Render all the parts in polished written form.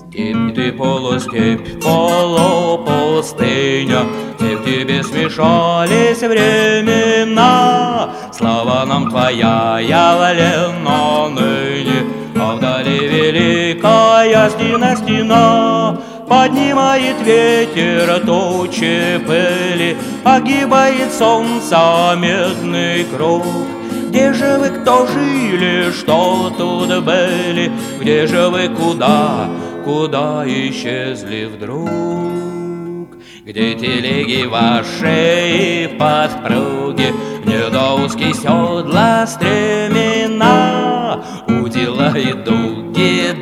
Степь ты полустепь, полупустыня, все в тебе смешались времена. Слава нам твоя явлена ныне, а вдали великая стена. Поднимает ветер тучи пыли, огибает солнце медный круг. Где же вы, кто жили, что тут были? Где же вы, куда исчезли вдруг? Где телеги ваши и подпруги, где до узкие седла стремена? Удила и дуги,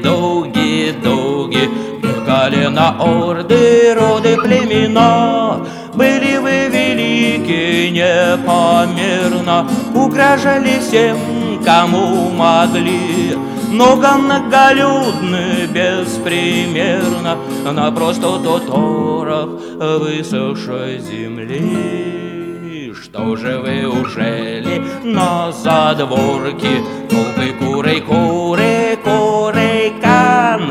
колено орды, роды, племена. Были вы велики непомерно, угрожали всем, кому могли. Многолюдны беспримерно на простоту торов высохшей земли. Что же вы ужели на задворке? Толпы куры-кан,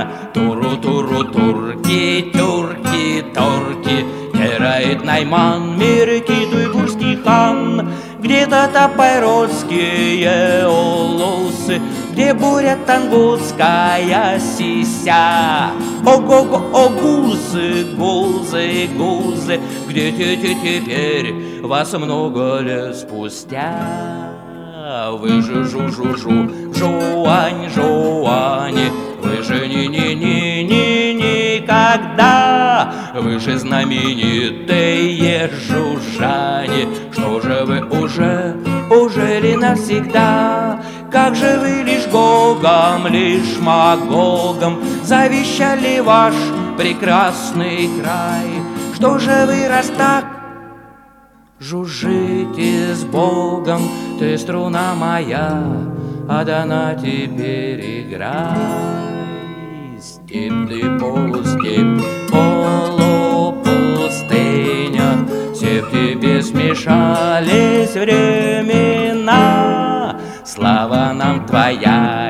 турки, торки, теряет Найман, Меркиду и Гурский хан. Где-то топородские улусы, где буря тангутская сися. Ого-го, о, гузы, где теперь вас много лет спустя? Вы же жуань, вы же никогда, вы же знаменитые жужжане. Что же вы уже ли навсегда? Как же вы лишь Магогом завещали ваш прекрасный край? Что же вы, раз так жужжите с Богом, ты, струна моя, отдана теперь играй. Степь ты, полустепь, полупустыня, все в тебе смешались времена. Слава нам твоя